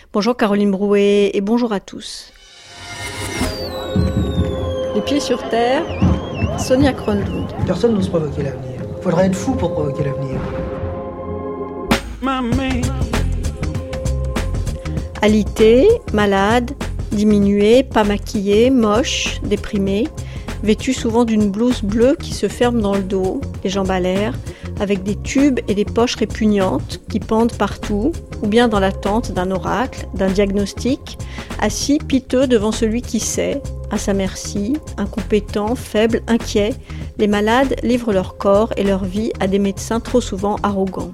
Bonjour Caroline Brouet et bonjour à tous. Les pieds sur terre, Sonia Kronlund. Personne n'ose provoquer l'avenir. Faudrait être fou pour provoquer l'avenir. Alité, malade, diminuée, pas maquillée, moche, déprimée, vêtue souvent d'une blouse bleue qui se ferme dans le dos, les jambes à l'air, avec des tubes et des poches répugnantes qui pendent partout, ou bien dans l'attente d'un oracle, d'un diagnostic, assis piteux devant celui qui sait, à sa merci, incompétent, faible, inquiet, les malades livrent leur corps et leur vie à des médecins trop souvent arrogants.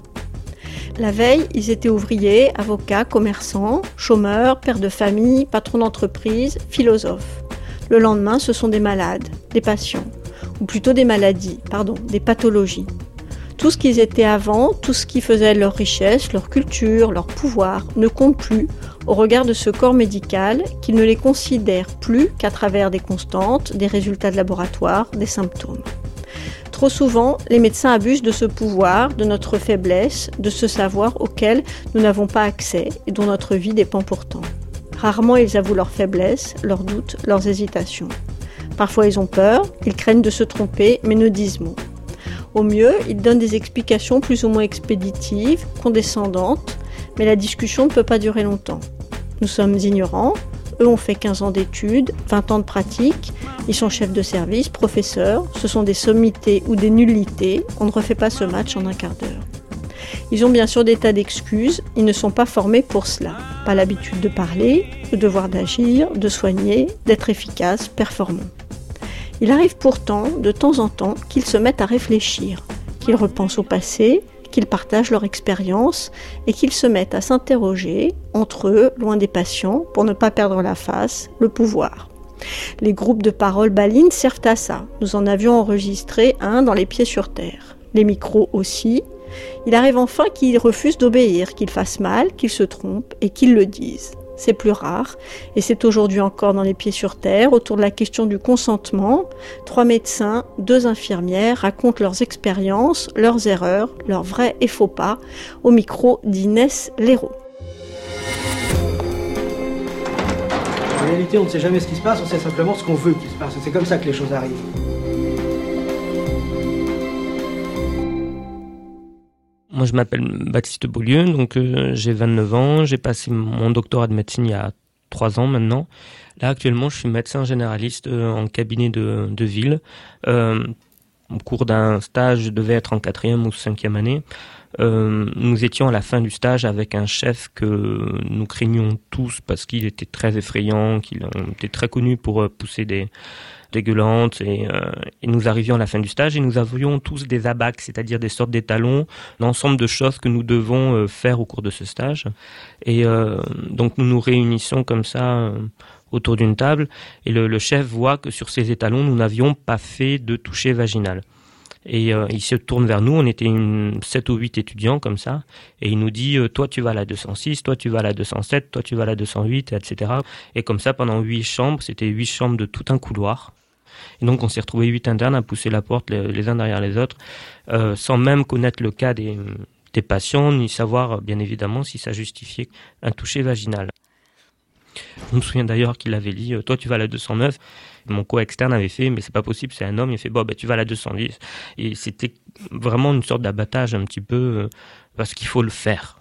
La veille, ils étaient ouvriers, avocats, commerçants, chômeurs, pères de famille, patrons d'entreprise, philosophes. Le lendemain, ce sont des malades, des patients, ou plutôt des maladies, des pathologies. Tout ce qu'ils étaient avant, tout ce qui faisait leur richesse, leur culture, leur pouvoir, ne compte plus au regard de ce corps médical qui ne les considère plus qu'à travers des constantes, des résultats de laboratoire, des symptômes. Trop souvent, les médecins abusent de ce pouvoir, de notre faiblesse, de ce savoir auquel nous n'avons pas accès et dont notre vie dépend pourtant. Rarement ils avouent leurs faiblesses, leurs doutes, leurs hésitations. Parfois ils ont peur, ils craignent de se tromper, mais ne disent mot. Au mieux, ils donnent des explications plus ou moins expéditives, condescendantes, mais la discussion ne peut pas durer longtemps. Nous sommes ignorants, eux ont fait 15 ans d'études, 20 ans de pratique, ils sont chefs de service, professeurs, ce sont des sommités ou des nullités, on ne refait pas ce match en un quart d'heure. Ils ont bien sûr des tas d'excuses, ils ne sont pas formés pour cela. Pas l'habitude de parler, le devoir d'agir, de soigner, d'être efficaces, performants. Il arrive pourtant, de temps en temps, qu'ils se mettent à réfléchir, qu'ils repensent au passé, qu'ils partagent leur expérience et qu'ils se mettent à s'interroger, entre eux, loin des patients, pour ne pas perdre la face, le pouvoir. Les groupes de parole balines servent à ça. Nous en avions enregistré un dans Les Pieds sur Terre. Les micros aussi. Il arrive enfin qu'ils refusent d'obéir, qu'ils fassent mal, qu'ils se trompent et qu'ils le disent. C'est plus rare, et c'est aujourd'hui encore dans Les Pieds sur Terre, autour de la question du consentement. 3 médecins, 2 infirmières racontent leurs expériences, leurs erreurs, leurs vrais et faux pas, au micro d'Inès Léraud. En réalité, on ne sait jamais ce qui se passe, on sait simplement ce qu'on veut qu'il se passe. C'est comme ça que les choses arrivent. Moi, je m'appelle Baptiste Beaulieu, donc j'ai 29 ans, j'ai passé mon doctorat de médecine il y a 3 ans maintenant. Là, actuellement, je suis médecin généraliste en cabinet de ville. Au cours d'un stage, je devais être en 4e ou 5e année. Nous étions à la fin du stage avec un chef que nous craignions tous parce qu'il était très effrayant, qu'il était très connu pour pousser des gueulantes et nous arrivions à la fin du stage et nous avions tous des abacs, c'est-à-dire des sortes d'étalons, l'ensemble de choses que nous devons faire au cours de ce stage. Et donc nous nous réunissons comme ça autour d'une table et le chef voit que sur ces étalons, nous n'avions pas fait de toucher vaginal. Et il se tourne vers nous, on était 7 ou 8 étudiants comme ça, et il nous dit toi tu vas à la 206, toi tu vas à la 207, toi tu vas à la 208, etc. Et comme ça pendant 8 chambres, c'était 8 chambres de tout un couloir. Et donc on s'est retrouvés 8 internes à pousser la porte les uns derrière les autres, sans même connaître le cas des patients, ni savoir bien évidemment si ça justifiait un toucher vaginal. Je me souviens d'ailleurs qu'il avait dit toi tu vas à la 209. Mon co-externe avait fait mais c'est pas possible, c'est un homme. Il a fait tu vas à la 210. Et c'était vraiment une sorte d'abattage un petit peu parce qu'il faut le faire.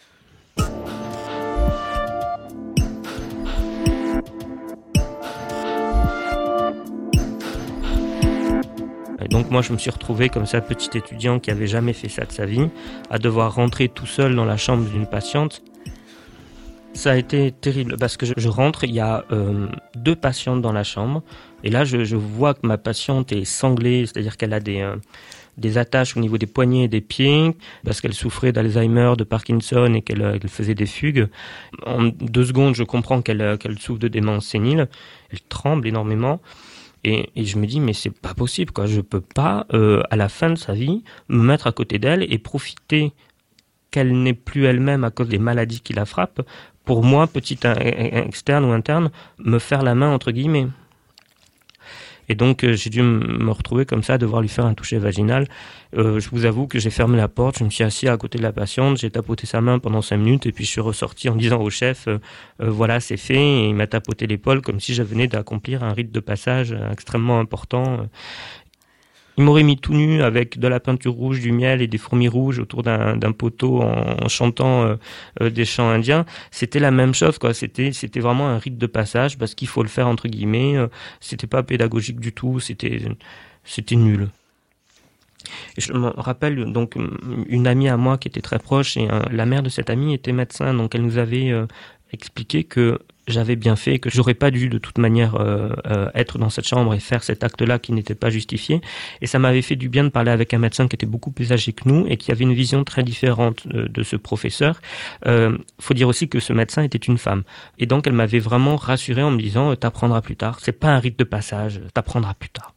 Et donc moi je me suis retrouvé comme ça, petit étudiant qui avait jamais fait ça de sa vie, à devoir rentrer tout seul dans la chambre d'une patiente. Ça a été terrible parce que je rentre, il y a 2 patientes dans la chambre et là je vois que ma patiente est sanglée, c'est-à-dire qu'elle a des attaches au niveau des poignets et des pieds parce qu'elle souffrait d'Alzheimer, de Parkinson et qu'elle faisait des fugues. En 2 secondes, je comprends qu'elle souffre de démence sénile, elle tremble énormément. Et je me dis mais c'est pas possible quoi, je peux pas à la fin de sa vie me mettre à côté d'elle et profiter qu'elle n'est plus elle-même à cause des maladies qui la frappent, pour moi, petit externe ou interne, me faire la main entre guillemets. Et donc j'ai dû me retrouver comme ça, devoir lui faire un toucher vaginal. Je vous avoue que j'ai fermé la porte, je me suis assis à côté de la patiente, j'ai tapoté sa main pendant 5 minutes et puis je suis ressorti en disant au chef voilà, c'est fait, et il m'a tapoté l'épaule comme si je venais d'accomplir un rite de passage extrêmement important. Il m'aurait mis tout nu avec de la peinture rouge, du miel et des fourmis rouges autour d'un poteau en chantant des chants indiens. C'était la même chose, quoi. C'était vraiment un rite de passage parce qu'il faut le faire entre guillemets. C'était pas pédagogique du tout. C'était nul. Et je me rappelle donc une amie à moi qui était très proche et la mère de cette amie était médecin, donc elle nous avait expliqué que j'avais bien fait, que j'aurais pas dû de toute manière être dans cette chambre et faire cet acte-là qui n'était pas justifié. Et ça m'avait fait du bien de parler avec un médecin qui était beaucoup plus âgé que nous et qui avait une vision très différente de ce professeur. Faut dire aussi que ce médecin était une femme. Et donc elle m'avait vraiment rassuré en me disant t'apprendras plus tard. C'est pas un rite de passage, t'apprendras plus tard.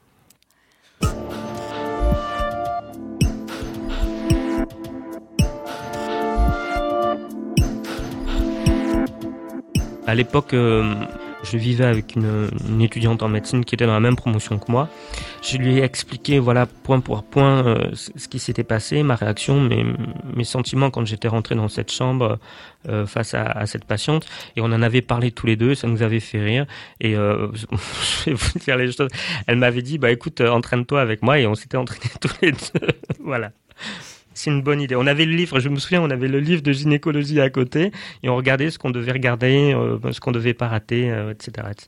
À l'époque, je vivais avec une étudiante en médecine qui était dans la même promotion que moi. Je lui ai expliqué, voilà, point pour point, ce qui s'était passé, ma réaction, mes sentiments quand j'étais rentré dans cette chambre face à cette patiente. Et on en avait parlé tous les deux, ça nous avait fait rire. Et je vais vous dire les choses. Elle m'avait dit, écoute, entraîne-toi avec moi. Et on s'était entraînés tous les deux. Voilà. C'est une bonne idée. On avait le livre, je me souviens, on avait le livre de gynécologie à côté et on regardait ce qu'on devait regarder, ce qu'on devait pas rater, etc., etc.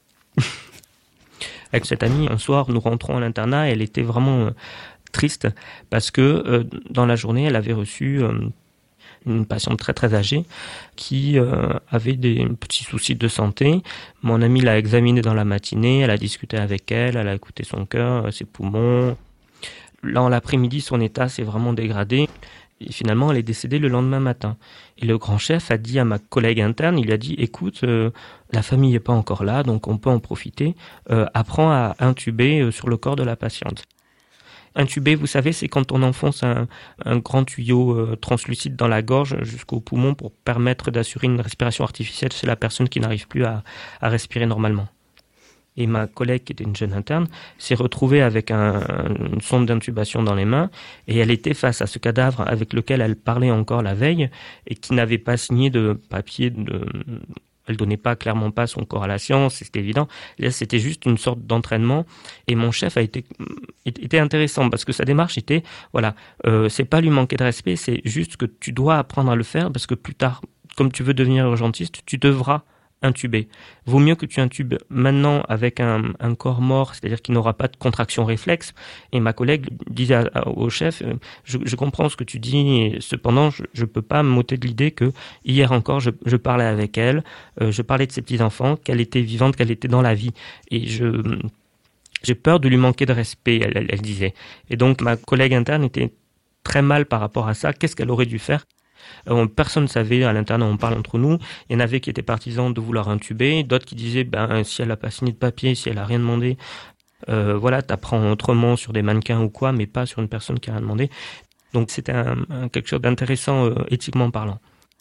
Avec cette amie, un soir, nous rentrons à l'internat et elle était vraiment triste parce que dans la journée, elle avait reçu une patiente très très âgée qui avait des petits soucis de santé. Mon amie l'a examinée dans la matinée, elle a discuté avec elle, elle a écouté son cœur, ses poumons. Là, en l'après-midi, son état s'est vraiment dégradé. Et finalement, elle est décédée le lendemain matin. Et le grand chef a dit à ma collègue interne, il a dit, écoute, la famille n'est pas encore là, donc on peut en profiter. Apprends à intuber sur le corps de la patiente. Intuber, vous savez, c'est quand on enfonce un grand tuyau translucide dans la gorge jusqu'au poumon pour permettre d'assurer une respiration artificielle chez la personne qui n'arrive plus à respirer normalement. Et ma collègue, qui était une jeune interne, s'est retrouvée avec une sonde d'intubation dans les mains et elle était face à ce cadavre avec lequel elle parlait encore la veille et qui n'avait pas signé de papier. Elle donnait pas clairement pas son corps à la science, c'était évident. Là, c'était juste une sorte d'entraînement. Et mon chef était intéressant parce que sa démarche était, voilà, c'est pas lui manquer de respect, c'est juste que tu dois apprendre à le faire parce que plus tard, comme tu veux devenir urgentiste, tu devras intuber. Vaut mieux que tu intubes maintenant avec un corps mort, c'est-à-dire qu'il n'aura pas de contraction réflexe. Et ma collègue disait au chef, je comprends ce que tu dis, et cependant, je peux pas m'ôter de l'idée que hier encore, je parlais avec elle, je parlais de ses petits-enfants, qu'elle était vivante, qu'elle était dans la vie. Et j'ai peur de lui manquer de respect, elle disait. Et donc, ma collègue interne était très mal par rapport à ça. Qu'est-ce qu'elle aurait dû faire ? Personne ne savait, à l'internat on parle entre nous, il y en avait qui étaient partisans de vouloir intuber, d'autres qui disaient si elle a pas signé de papier, si elle a rien demandé, voilà, t'apprends autrement sur des mannequins ou quoi, mais pas sur une personne qui a rien demandé. Donc c'était quelque chose d'intéressant éthiquement parlant.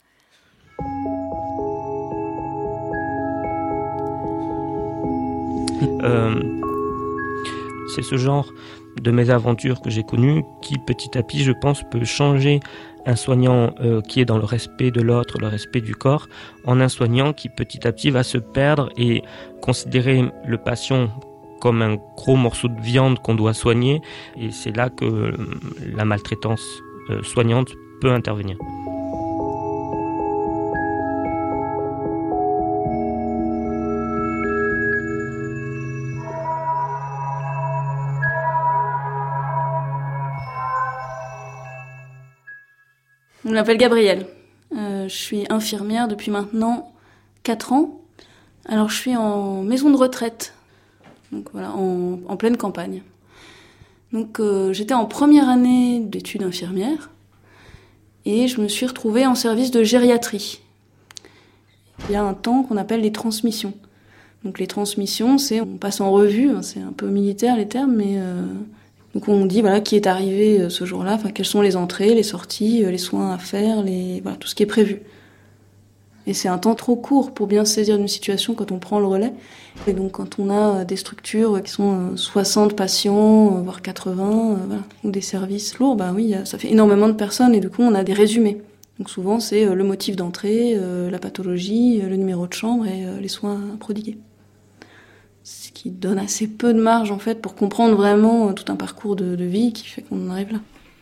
C'est ce genre de mésaventures que j'ai connues qui petit à petit, je pense, peut changer un soignant qui est dans le respect de l'autre, le respect du corps, en un soignant qui petit à petit va se perdre et considérer le patient comme un gros morceau de viande qu'on doit soigner. Et c'est là que la maltraitance soignante peut intervenir. Je m'appelle Gabrielle. Je suis infirmière depuis maintenant 4 ans. Alors je suis en maison de retraite, donc voilà, en pleine campagne. Donc j'étais en première année d'études infirmières et je me suis retrouvée en service de gériatrie. Il y a un temps qu'on appelle les transmissions. Donc les transmissions, on passe en revue, c'est un peu militaire les termes, mais donc on dit voilà qui est arrivé ce jour-là, enfin quelles sont les entrées, les sorties, les soins à faire, voilà tout ce qui est prévu. Et c'est un temps trop court pour bien se saisir d'une situation quand on prend le relais. Et donc quand on a des structures qui sont 60 patients, voire 80, voilà, ou des services lourds, oui, ça fait énormément de personnes et du coup on a des résumés. Donc souvent c'est le motif d'entrée, la pathologie, le numéro de chambre et les soins prodigués. Ce qui donne assez peu de marge en fait pour comprendre vraiment tout un parcours de vie qui fait qu'on en arrive là.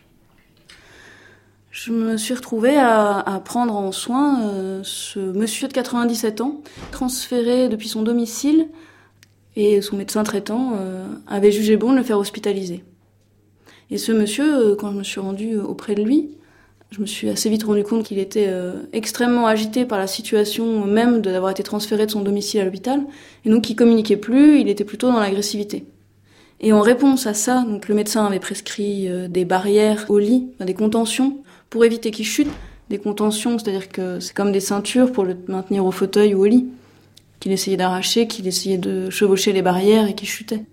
Je me suis retrouvée à prendre en soin ce monsieur de 97 ans, transféré depuis son domicile, et son médecin traitant avait jugé bon de le faire hospitaliser. Et ce monsieur, quand je me suis rendue auprès de lui, je me suis assez vite rendu compte qu'il était extrêmement agité par la situation même d'avoir été transféré de son domicile à l'hôpital, et donc il communiquait plus, il était plutôt dans l'agressivité. Et en réponse à ça, donc le médecin avait prescrit des barrières au lit, des contentions, pour éviter qu'il chute. Des contentions, c'est-à-dire que c'est comme des ceintures pour le maintenir au fauteuil ou au lit, qu'il essayait d'arracher, qu'il essayait de chevaucher les barrières et qu'il chutait.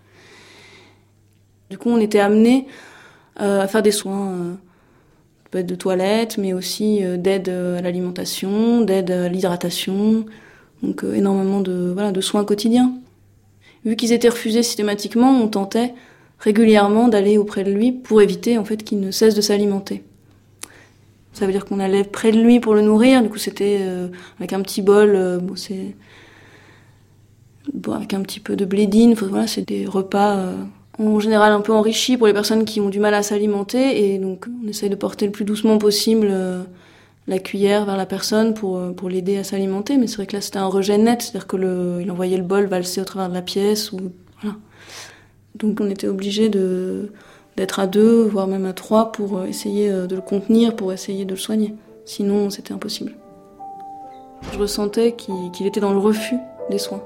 Du coup, on était amenés à faire des soins, peut-être de toilette, mais aussi d'aide à l'alimentation, d'aide à l'hydratation, donc énormément de soins quotidiens. Vu qu'ils étaient refusés systématiquement, on tentait régulièrement d'aller auprès de lui pour éviter en fait qu'il ne cesse de s'alimenter. Ça veut dire qu'on allait près de lui pour le nourrir, du coup c'était avec un petit bol, avec un petit peu de blédine, voilà, c'est des repas en général un peu enrichis pour les personnes qui ont du mal à s'alimenter, et donc on essaye de porter le plus doucement possible la cuillère vers la personne pour l'aider à s'alimenter, mais c'est vrai que là c'était un rejet net, c'est-à-dire que il envoyait le bol valser au travers de la pièce, ou voilà. Donc on était obligés d'être à 2, voire même à 3 pour essayer de le contenir, pour essayer de le soigner. Sinon, c'était impossible. Je ressentais qu'il était dans le refus des soins.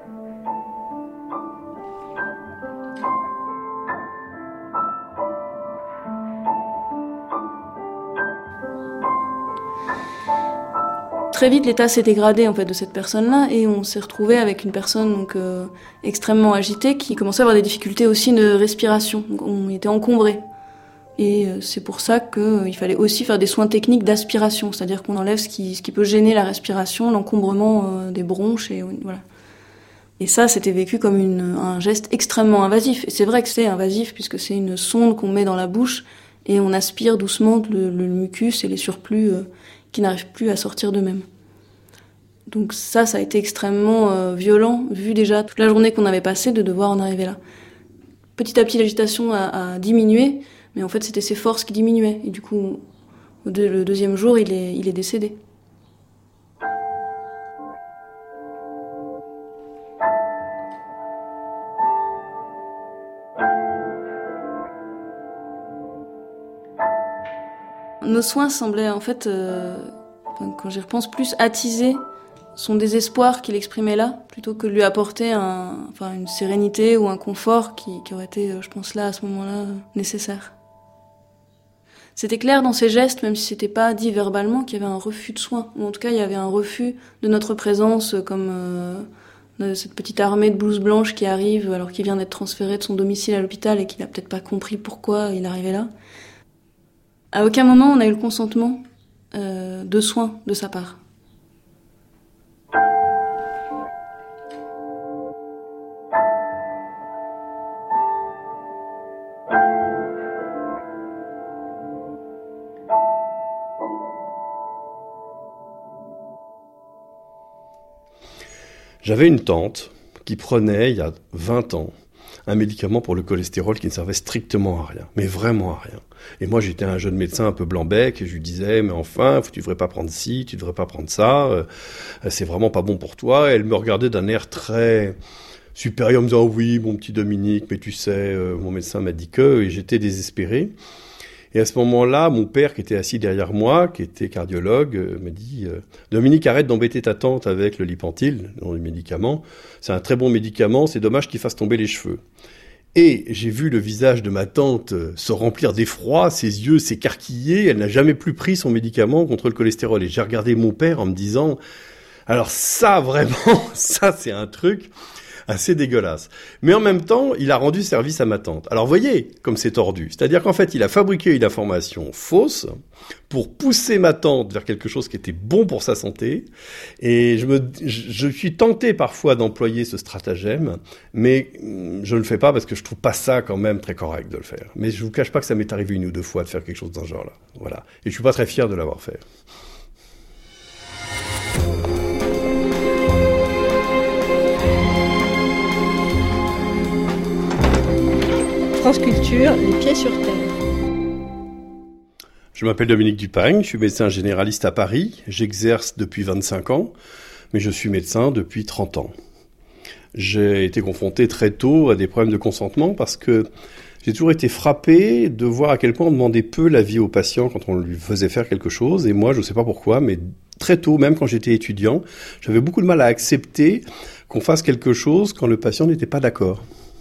Très vite, l'état s'est dégradé en fait de cette personne-là, et on s'est retrouvé avec une personne donc extrêmement agitée qui commençait à avoir des difficultés aussi de respiration. Donc, on était encombrés. Et c'est pour ça qu'il fallait aussi faire des soins techniques d'aspiration, c'est-à-dire qu'on enlève ce qui peut gêner la respiration, l'encombrement des bronches, et voilà. Et ça, c'était vécu comme un geste extrêmement invasif. Et c'est vrai que c'est invasif puisque c'est une sonde qu'on met dans la bouche et on aspire doucement le mucus et les surplus qui n'arrivent plus à sortir d'eux-mêmes. Donc ça a été extrêmement violent, vu déjà toute la journée qu'on avait passée, de devoir en arriver là. Petit à petit, l'agitation a diminué, mais en fait, c'était ses forces qui diminuaient. Et du coup, le deuxième jour, il est décédé. Nos soins semblaient, en fait, quand j'y repense, plus attiser son désespoir qu'il exprimait là, plutôt que de lui apporter une sérénité ou un confort qui aurait été, je pense là, à ce moment-là, nécessaire. C'était clair dans ses gestes, même si c'était pas dit verbalement, qu'il y avait un refus de soins. Ou en tout cas, il y avait un refus de notre présence, comme cette petite armée de blouses blanches qui arrive alors qu'il vient d'être transféré de son domicile à l'hôpital et qu'il a peut-être pas compris pourquoi il arrivait là. À aucun moment on a eu le consentement de soins de sa part. J'avais une tante qui prenait, il y a 20 ans, un médicament pour le cholestérol qui ne servait strictement à rien, mais vraiment à rien. Et moi, j'étais un jeune médecin un peu blanc-bec, et je lui disais, mais enfin, tu devrais pas prendre ci, tu devrais pas prendre ça, c'est vraiment pas bon pour toi. Et elle me regardait d'un air très supérieur, me disant, oh oui, mon petit Dominique, mais tu sais, mon médecin m'a dit que, et j'étais désespéré. Et à ce moment-là, mon père, qui était assis derrière moi, qui était cardiologue, m'a dit « Dominique, arrête d'embêter ta tante avec le Lipentil, le médicament. C'est un très bon médicament, c'est dommage qu'il fasse tomber les cheveux. » Et j'ai vu le visage de ma tante se remplir d'effroi, ses yeux s'écarquiller. Elle n'a jamais plus pris son médicament contre le cholestérol. Et j'ai regardé mon père en me disant « Alors ça, vraiment, ça c'est un truc. » assez dégueulasse. Mais en même temps, il a rendu service à ma tante. Alors, voyez comme c'est tordu. C'est-à-dire qu'en fait, il a fabriqué une information fausse pour pousser ma tante vers quelque chose qui était bon pour sa santé. Et je suis tenté parfois d'employer ce stratagème, mais je ne le fais pas parce que je trouve pas ça quand même très correct de le faire. Mais je vous cache pas que ça m'est arrivé 1 ou 2 fois de faire quelque chose dans ce genre-là. Voilà. Et je suis pas très fier de l'avoir fait. France Culture, les pieds sur terre. Je m'appelle Dominique Dupagne, je suis médecin généraliste à Paris. J'exerce depuis 25 ans, mais je suis médecin depuis 30 ans. J'ai été confronté très tôt à des problèmes de consentement parce que j'ai toujours été frappé de voir à quel point on demandait peu l'avis au patient quand on lui faisait faire quelque chose. Et moi, je ne sais pas pourquoi, mais très tôt, même quand j'étais étudiant, j'avais beaucoup de mal à accepter qu'on fasse quelque chose quand le patient n'était pas d'accord.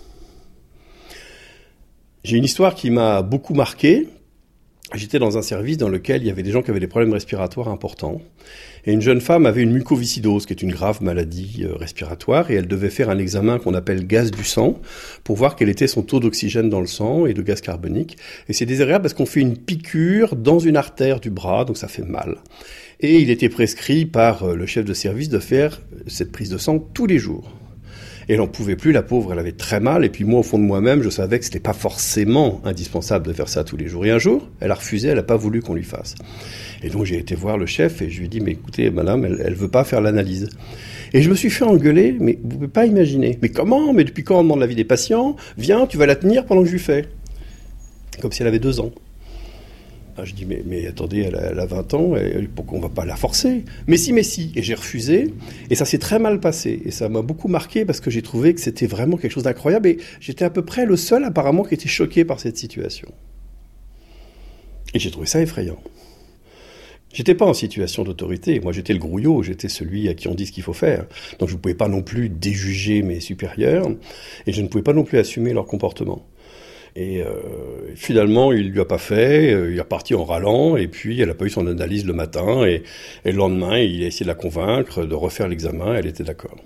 J'ai une histoire qui m'a beaucoup marqué. J'étais dans un service dans lequel il y avait des gens qui avaient des problèmes respiratoires importants. Et une jeune femme avait une mucoviscidose, qui est une grave maladie respiratoire, et elle devait faire un examen qu'on appelle gaz du sang, pour voir quel était son taux d'oxygène dans le sang et de gaz carbonique. Et c'est désagréable parce qu'on fait une piqûre dans une artère du bras, donc ça fait mal. Et il était prescrit par le chef de service de faire cette prise de sang tous les jours. Et elle n'en pouvait plus, la pauvre, elle avait très mal. Et puis moi, au fond de moi-même, je savais que c'était pas forcément indispensable de faire ça tous les jours. Et un jour, elle a refusé, elle n'a pas voulu qu'on lui fasse. Et donc j'ai été voir le chef et je lui ai dit, mais écoutez, madame, elle veut pas faire l'analyse. Et je me suis fait engueuler, mais vous pouvez pas imaginer. Mais comment? Mais depuis quand on demande l'avis des patients? Viens, tu vas la tenir pendant que je lui fais. Comme si elle avait 2 ans. Ah, je dis, mais attendez, elle a 20 ans, pourquoi on va pas la forcer? Mais si. Et j'ai refusé, et ça s'est très mal passé. Et ça m'a beaucoup marqué parce que j'ai trouvé que c'était vraiment quelque chose d'incroyable. Et j'étais à peu près le seul, apparemment, qui était choqué par cette situation. Et j'ai trouvé ça effrayant. J'étais pas en situation d'autorité. Moi, j'étais le grouillot, j'étais celui à qui on dit ce qu'il faut faire. Donc, je ne pouvais pas non plus déjuger mes supérieurs, et je ne pouvais pas non plus assumer leur comportement. Et finalement, il lui a pas fait, il est reparti en râlant, et puis elle a pas eu son analyse le matin, et le lendemain, il a essayé de la convaincre de refaire l'examen, elle était d'accord.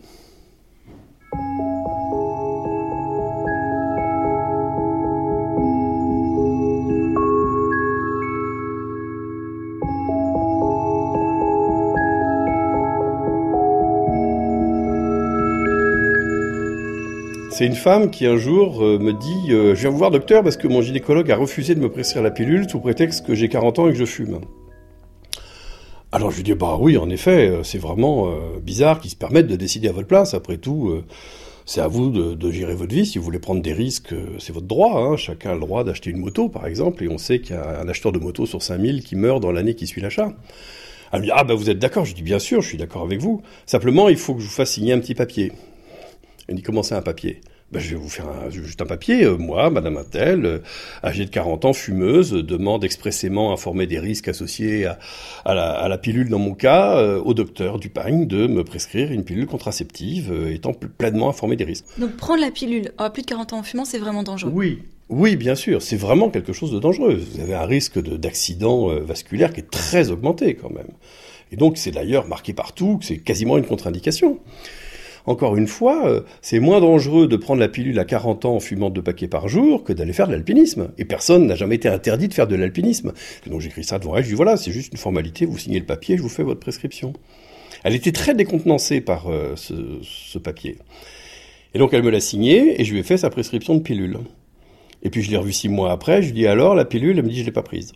C'est une femme qui un jour me dit « Je viens vous voir docteur parce que mon gynécologue a refusé de me prescrire la pilule sous prétexte que j'ai 40 ans et que je fume. » Alors je lui dis « Bah oui, en effet, c'est vraiment bizarre qu'ils se permettent de décider à votre place. Après tout, c'est à vous de gérer votre vie. Si vous voulez prendre des risques, c'est votre droit. Hein. Chacun a le droit d'acheter une moto, par exemple, et on sait qu'il y a un acheteur de moto sur 5000 qui meurt dans l'année qui suit l'achat. » Elle me dit « Ah bah vous êtes d'accord ?» Je dis « Bien sûr, je suis d'accord avec vous. Simplement, il faut que je vous fasse signer un petit papier. » Elle dit « Comment c'est un papier ?» Ben, je vais vous faire juste un papier. Moi, madame Attel, âgée de 40 ans, fumeuse, demande expressément informée des risques associés à la pilule dans mon cas, au docteur Dupagne de me prescrire une pilule contraceptive, étant pleinement informé des risques. Donc prendre la pilule à plus de 40 ans en fumant, c'est vraiment dangereux? Oui, bien sûr, c'est vraiment quelque chose de dangereux. Vous avez un risque d'accident vasculaire qui est très augmenté quand même. Et donc c'est d'ailleurs marqué partout que c'est quasiment une contre-indication. Encore une fois, c'est moins dangereux de prendre la pilule à 40 ans en fumant 2 paquets par jour que d'aller faire de l'alpinisme. Et personne n'a jamais été interdit de faire de l'alpinisme. Et donc j'écris ça devant elle, je dis voilà, c'est juste une formalité, vous signez le papier, je vous fais votre prescription. Elle était très décontenancée par ce papier. Et donc elle me l'a signé et je lui ai fait sa prescription de pilule. Et puis je l'ai revue 6 mois après, je lui dis alors la pilule, elle me dit je l'ai pas prise.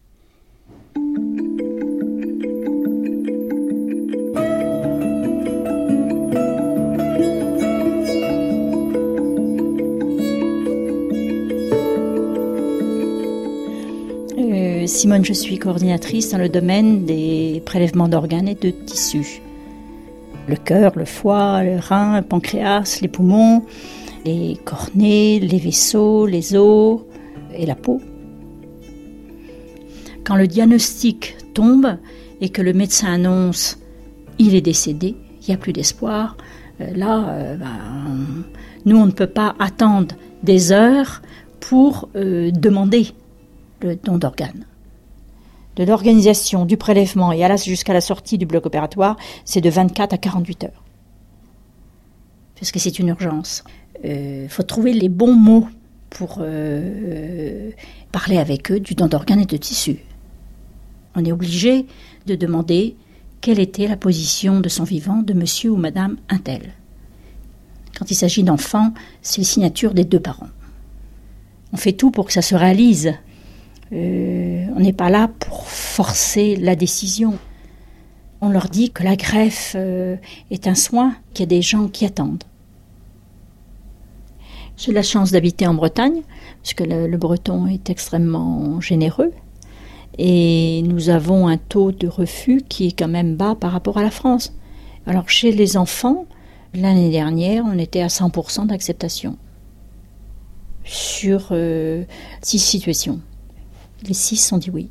Simone, je suis coordinatrice dans le domaine des prélèvements d'organes et de tissus. Le cœur, le foie, le rein, le pancréas, les poumons, les cornées, les vaisseaux, les os et la peau. Quand le diagnostic tombe et que le médecin annonce « il est décédé », il n'y a plus d'espoir, nous on ne peut pas attendre des heures pour demander le don d'organes. De l'organisation du prélèvement et jusqu'à la sortie du bloc opératoire, c'est de 24 à 48 heures. parce que c'est une urgence. Faut trouver les bons mots pour parler avec eux du don d'organes et de tissus. On est obligé de demander quelle était la position de son vivant de monsieur ou madame untel. Quand il s'agit d'enfants, c'est les signatures des 2 parents. On fait tout pour que ça se réalise. On n'est pas là pour forcer la décision. On leur dit que la greffe est un soin, qu'il y a des gens qui attendent. J'ai la chance d'habiter en Bretagne, parce que le breton est extrêmement généreux. Et nous avons un taux de refus qui est quand même bas par rapport à la France. Alors chez les enfants, l'année dernière, on était à 100% d'acceptation. Sur 6 situations. Les 6 ont dit oui.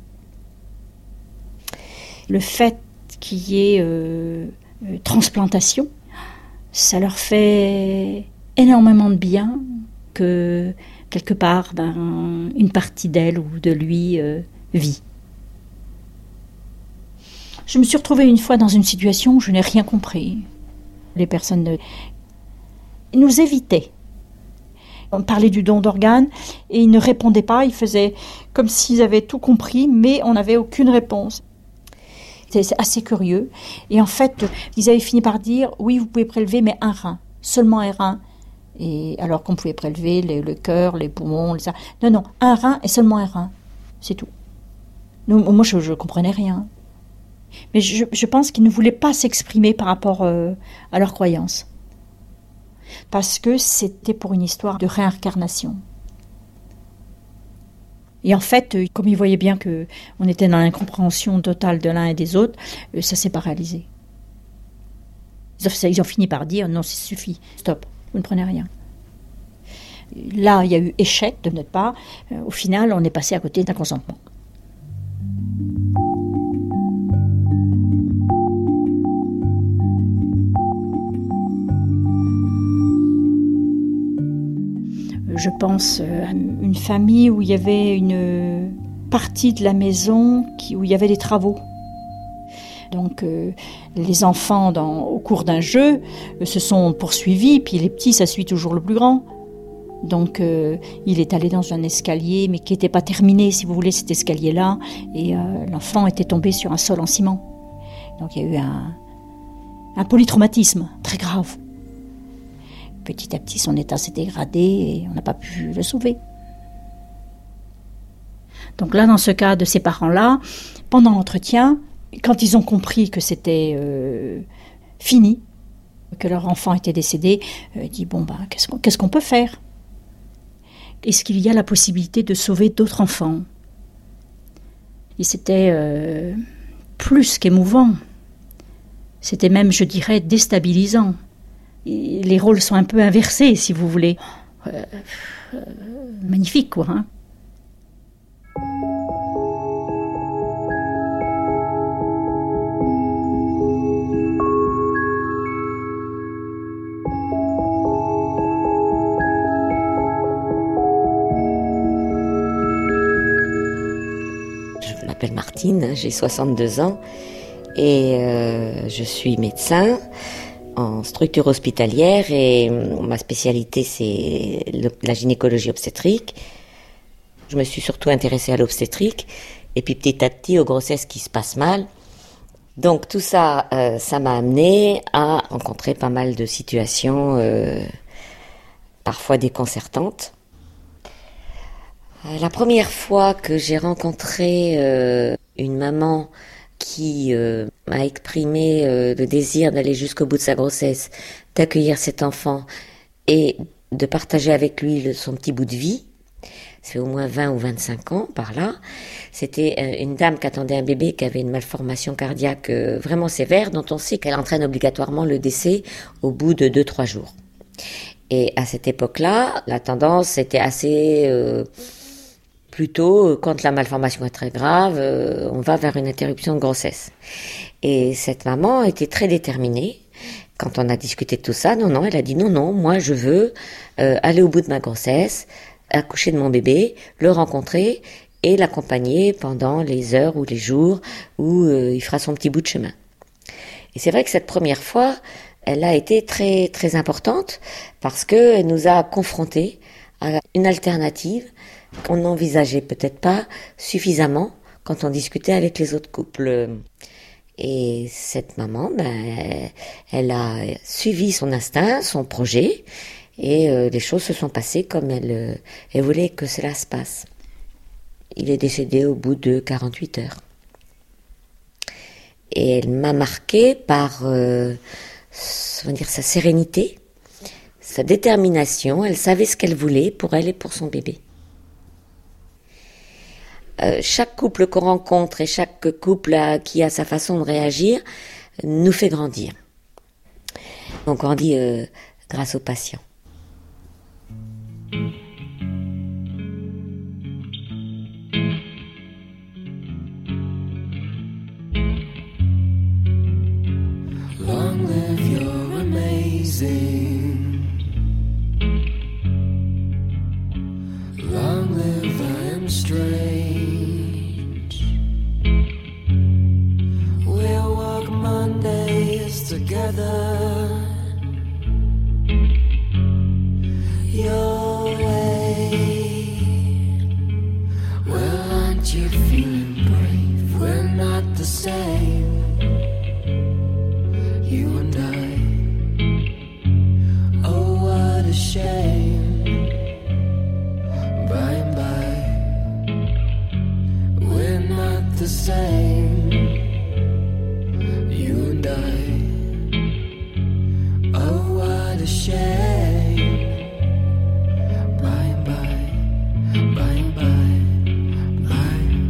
Le fait qu'il y ait transplantation, ça leur fait énormément de bien que quelque part une partie d'elle ou de lui vit. Je me suis retrouvée une fois dans une situation où je n'ai rien compris. Les personnes nous évitaient. On parlait du don d'organes et ils ne répondaient pas, ils faisaient comme s'ils avaient tout compris, mais on n'avait aucune réponse. C'était assez curieux. Et en fait, ils avaient fini par dire « oui, vous pouvez prélever, mais un rein, seulement un rein ». Et alors qu'on pouvait prélever le cœur, les poumons, non, un rein et seulement un rein, c'est tout. Moi, je ne comprenais rien. Mais je pense qu'ils ne voulaient pas s'exprimer par rapport à leurs croyances. Parce que c'était pour une histoire de réincarnation. Et en fait, comme ils voyaient bien qu'on était dans l'incompréhension totale de l'un et des autres, ça ne s'est pas réalisé. Ils ont fini par dire « non, ça suffit, stop, vous ne prenez rien ». Là, il y a eu échec de notre part. Au final, on est passé à côté d'un consentement. Je pense à une famille où il y avait une partie de la maison où il y avait des travaux. Donc les enfants, au cours d'un jeu, se sont poursuivis, puis les petits, ça suit toujours le plus grand. Donc il est allé dans un escalier, mais qui n'était pas terminé, si vous voulez, cet escalier-là, et l'enfant était tombé sur un sol en ciment. Donc il y a eu un polytraumatisme très grave. Petit à petit, son état s'est dégradé et on n'a pas pu le sauver. Donc là, dans ce cas de ces parents-là, pendant l'entretien, quand ils ont compris que c'était fini, que leur enfant était décédé, ils disent bon, qu'est-ce qu'on peut faire ? Est-ce qu'il y a la possibilité de sauver d'autres enfants ? Et c'était plus qu'émouvant. C'était même, je dirais, déstabilisant. Les rôles sont un peu inversés, si vous voulez. Magnifique, quoi. Hein. Je m'appelle Martine, j'ai 62 ans et je suis médecin en structure hospitalière et ma spécialité c'est la gynécologie obstétrique. Je me suis surtout intéressée à l'obstétrique et puis petit à petit aux grossesses qui se passent mal. Donc tout ça, ça m'a amené à rencontrer pas mal de situations parfois déconcertantes. La première fois que j'ai rencontré une maman qui m'a exprimé le désir d'aller jusqu'au bout de sa grossesse, d'accueillir cet enfant et de partager avec lui son petit bout de vie. C'est au moins 20 ou 25 ans par là. C'était une dame qui attendait un bébé qui avait une malformation cardiaque vraiment sévère, dont on sait qu'elle entraîne obligatoirement le décès au bout de 2-3 jours. Et à cette époque-là, la tendance était assez... Plutôt, quand la malformation est très grave, on va vers une interruption de grossesse. Et cette maman était très déterminée. Quand on a discuté de tout ça, non, elle a dit non, moi je veux aller au bout de ma grossesse, accoucher de mon bébé, le rencontrer et l'accompagner pendant les heures ou les jours où il fera son petit bout de chemin. Et c'est vrai que cette première fois, Elle a été très, très importante parce qu'elle nous a confrontés à une alternative qu'on n'envisageait peut-être pas suffisamment quand on discutait avec les autres couples. Et cette maman, elle a suivi son instinct, son projet, et les choses se sont passées comme elle voulait que cela se passe. Il est décédé au bout de 48 heures. Et elle m'a marquée par sa sérénité, sa détermination. Elle savait ce qu'elle voulait pour elle et pour son bébé. Chaque couple qu'on rencontre et chaque couple qui a sa façon de réagir nous fait grandir. On grandit grâce aux patients. Long live your amazing. Long live I am strange. We'll walk Mondays together. Your way. Well, aren't you feeling brave? We're not the same. You and I. Oh, what a shame. By and by, we're not the same. You and I. Oh, what a shame. By and by, by and by, by and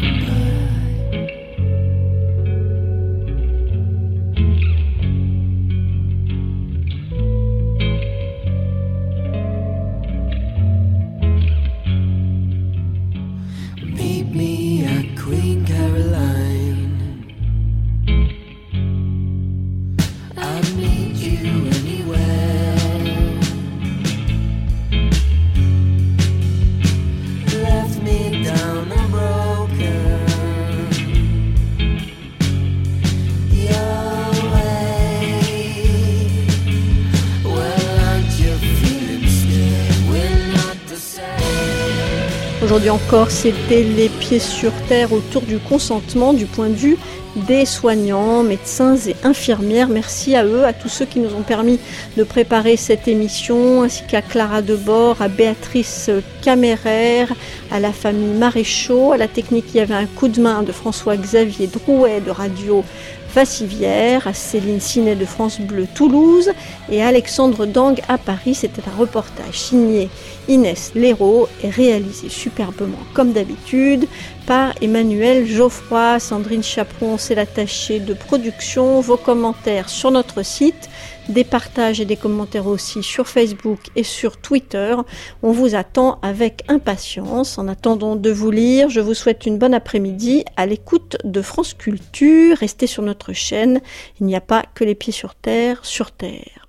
Meet me at Queen Caroline. I'd meet you anywhere. Left me down and broken. Your way. Well, aren't you feeling scared? We're not the same. Aujourd'hui encore, c'était les pieds sur terre autour du consentement du point de vue des soignants, médecins et infirmières. Merci à eux, à tous ceux qui nous ont permis de préparer cette émission, ainsi qu'à Clara Debord, à Béatrice Caméraire, à la famille Maréchaux, à la technique qui avait un coup de main de François-Xavier Drouet de Radio Vassivière, à Céline Sinet de France Bleu Toulouse et à Alexandre Dang à Paris. C'était un reportage signé Inès Léraud et réalisé superbement comme d'habitude par Emmanuel Geoffroy. Sandrine Chaperon, c'est l'attachée de production. Vos commentaires sur notre site, des partages et des commentaires aussi sur Facebook et sur Twitter. On vous attend avec impatience. En attendant de vous lire, je vous souhaite une bonne après-midi à l'écoute de France Culture. Restez sur notre chaîne. Il n'y a pas que les pieds sur terre, sur terre.